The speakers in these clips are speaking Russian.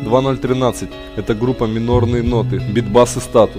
2013 – это группа «Минорные ноты», бит-бас и статус.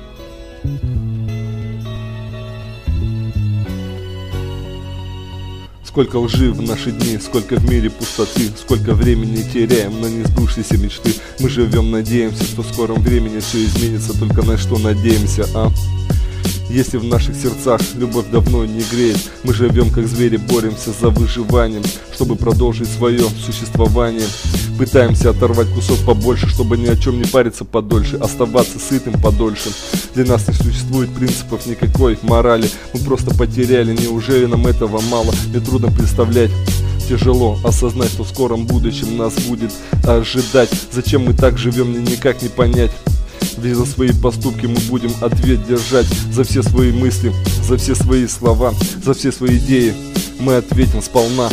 Сколько лжи в наши дни, сколько в мире пустоты, сколько времени теряем на несбывшиеся мечты. Мы живем, надеемся, что в скором времени все изменится, только на что надеемся, а? Если в наших сердцах любовь давно не греет, мы живем как звери, боремся за выживанием, чтобы продолжить свое существование. Пытаемся оторвать кусок побольше, чтобы ни о чем не париться подольше, оставаться сытым подольше. Для нас не существует принципов никакой морали, мы просто потеряли, неужели нам этого мало? Мне трудно представлять, тяжело осознать, что в скором будущем нас будет ожидать. Зачем мы так живем, мне никак не понять. Ведь за свои поступки мы будем ответ держать. За все свои мысли, за все свои слова, за все свои идеи мы ответим сполна.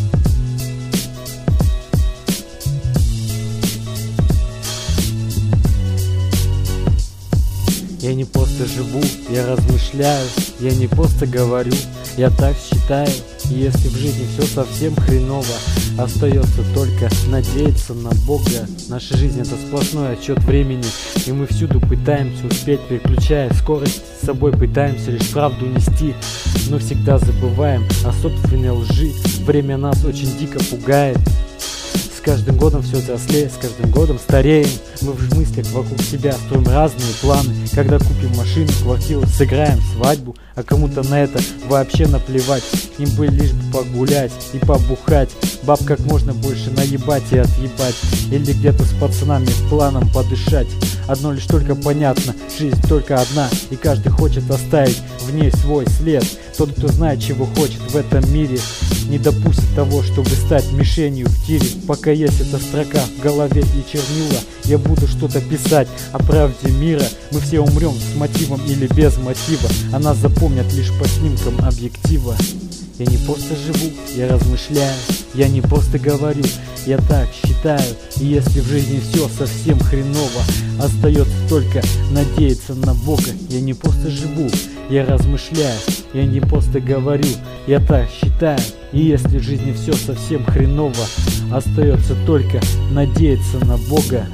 Я не просто живу, я размышляю, я не просто говорю, я так считаю. И если в жизни все совсем хреново, остается только надеяться на Бога. Наша жизнь — это сплошной отсчет времени, и мы всюду пытаемся успеть, переключая скорость с собой, пытаемся лишь правду нести, но всегда забываем о собственной лжи. Время нас очень дико пугает. С каждым годом все взрослее, с каждым годом стареем. Мы в мыслях вокруг себя строим разные планы. Когда купим машину, квартиру, сыграем свадьбу, а кому-то на это вообще наплевать. Им бы лишь бы погулять и побухать, баб как можно больше наебать и отъебать, или где-то с пацанами планом подышать. Одно лишь только понятно, жизнь только одна, и каждый хочет оставить в ней свой след. Тот, кто знает, чего хочет в этом мире, не допустит того, чтобы стать мишенью в тире. Пока есть эта строка в голове и чернила, я буду что-то писать о правде мира. Мы все умрем с мотивом или без мотива, а нас запомнят лишь по снимкам объектива. Я не просто живу, я размышляю, я не просто говорю, я так считаю. И если в жизни все совсем хреново, остается только надеяться на Бога. Я не просто живу, я размышляю, я не просто говорю, я так считаю. И если в жизни все совсем хреново, остается только надеяться на Бога.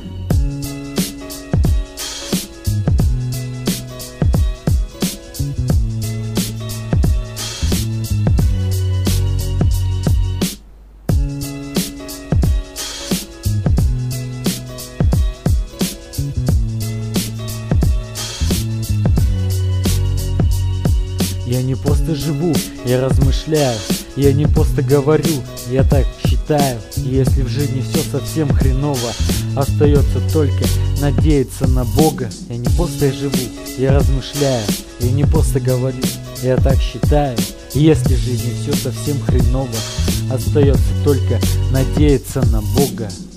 Я не просто живу, я размышляю, я не просто говорю, я так считаю. И если в жизни все совсем хреново, остается только надеяться на Бога. Я не просто живу, я размышляю, я не просто говорю, я так считаю. И если в жизни все совсем хреново, остается только надеяться на Бога.